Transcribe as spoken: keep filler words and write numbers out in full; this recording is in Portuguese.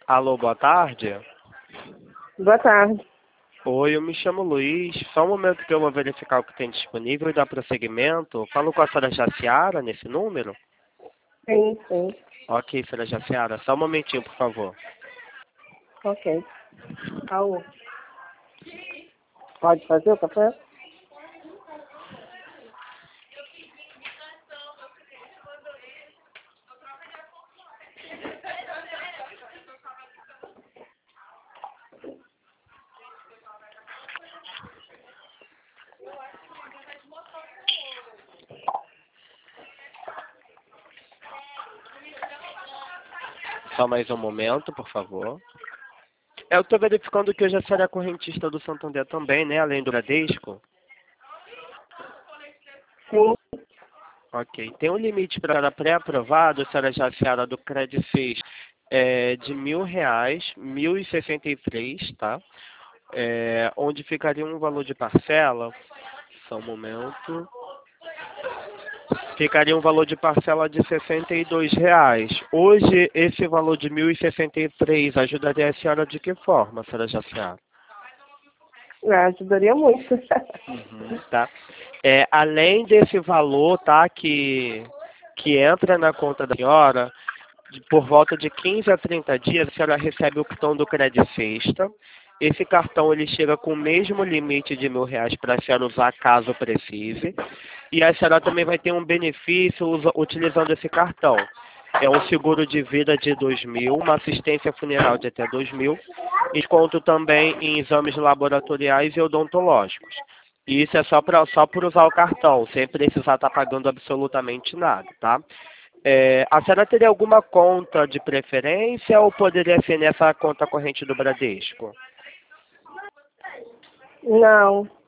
Alô, boa tarde. Boa tarde. Oi, eu me chamo Luiz. Só um momento que eu vou verificar o que tem disponível e dar prosseguimento. Falo com a senhora Jaciara nesse número? Sim, sim. Ok, senhora Jaciara. Só um momentinho, por favor. Ok. Alô. Pode fazer o café? Só mais um momento, por favor. Eu estou verificando que hoje a senhora é correntista do Santander também, né? Além do Bradesco. Sim. Ok. Tem um limite para pré-aprovado, senhora Jaciara, do Credit Suisse, é, de mil reais, mil e sessenta e três, tá? É, onde ficaria um valor de parcela, só um momento, ficaria um valor de parcela de sessenta e dois reais. Hoje, esse valor de mil e sessenta e três ajudaria a senhora de que forma, senhora Jaciara? Ah, ajudaria muito. Uhum, tá. É, além desse valor, tá, que, que entra na conta da senhora, de- por volta de quinze a trinta dias, a senhora recebe o cartão do Credit Sexta. Esse cartão ele chega com o mesmo limite de mil reais para a senhora usar caso precise. E a senhora também vai ter um benefício usa- utilizando esse cartão. É um seguro de vida de dois mil, uma assistência funeral de até dois mil, desconto também em exames laboratoriais e odontológicos. E isso é só, pra, só por usar o cartão, sem precisar estar pagando absolutamente nada, tá? É, a senhora teria alguma conta de preferência ou poderia ser nessa conta corrente do Bradesco? Não.